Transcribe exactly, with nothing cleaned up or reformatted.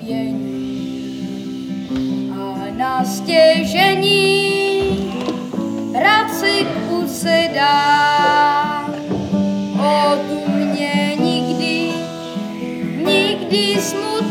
vidění a na stěžení rád si usedá. O tu mě nikdy, nikdy smutný